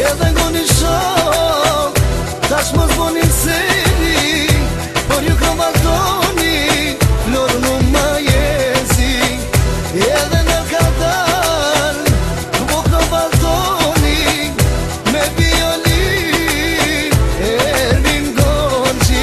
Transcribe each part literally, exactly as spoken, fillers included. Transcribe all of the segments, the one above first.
edhe ngoni shok, tash mos boni seni, por ju kam vazhdoni, flor mu ma jezi, edhe në kadar, po kam vazhdoni, me violin, Ervin Gonxhi.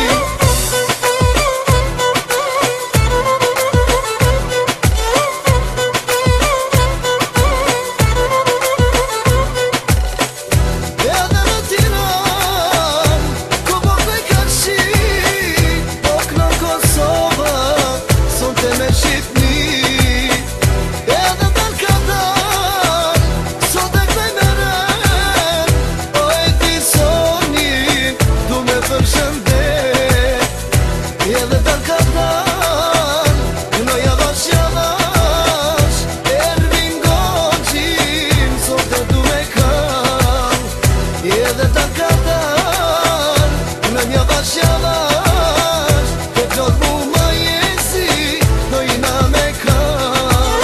Edhe në Tiranë, ku po të kërshi, po kënë Kosova, sonte me Shqipni. Edhe të Kadar, sot e këtej me ren, o e ti soni, du me përshëndet. Edhe të Kadar, në javash javash, Ervin Gonxhi, sot e du me kam. Edhe të Kadar, në javash javash, të plot mu ma jesi, do jina me kam.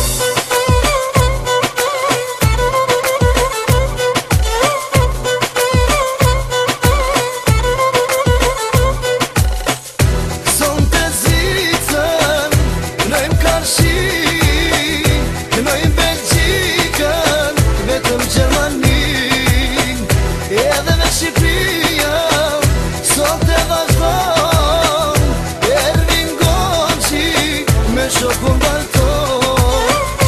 Son të zicën, nëjmë Karshi, nëjmë Belgjikën, vetëm Gjermanin, edhe me Shqipria, sot e vazhdon, Ervin Gonxhi, me shokun balton.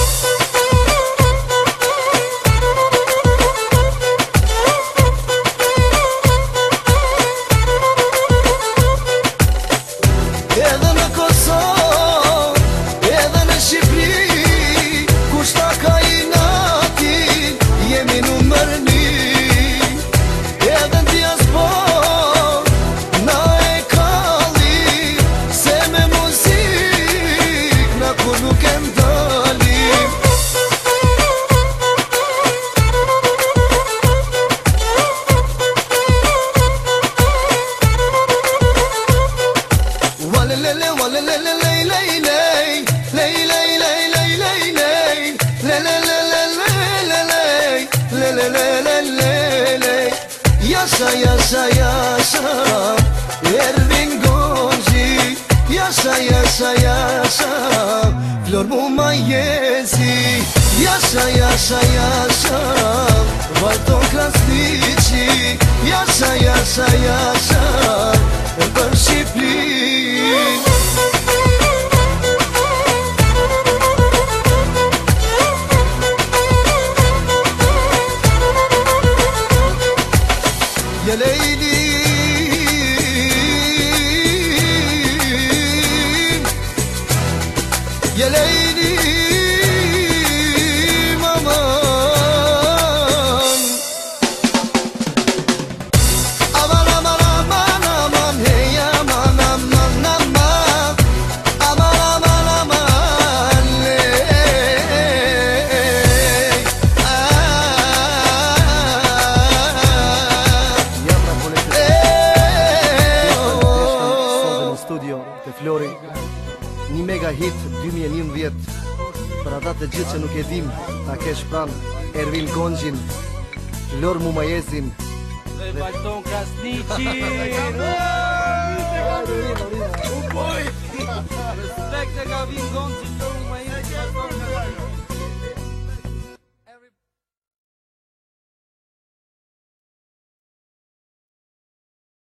Edhe në Kosovë, edhe në Shqipëri, kushta ka i nati, jemi numër një. Edhe në diaspor, na e kalli, se me muzik, na kur nuk e mdalim. Walelele, walelele, lej, lej, lej, lej, lej, lej, lej, lej, lej, lelelelelelelej, lelelelelelej. Jasha, jasha, jasha, Ervin Gonxhi, jasha, jasha, jasha, flor mu ma jezi. Jasha, jasha, jasha, vajton Krasniqi, jasha, jasha, jasha, për Shqipërinë. Ya Leyli, ya Leyli, aman. Aman, aman, aman, aman, hey, aman, aman, aman. Aman, aman, aman, hey. Në studio të Flori, një mega hit dy mijë e njëmbëdhjetë, për ata të gjithë që nuk e dim, ta kesh pran Ervin Gonxhin, Flor mu ma jezin, Dhe vajton Krasniqi. Respekt e Ervin Gonxhi.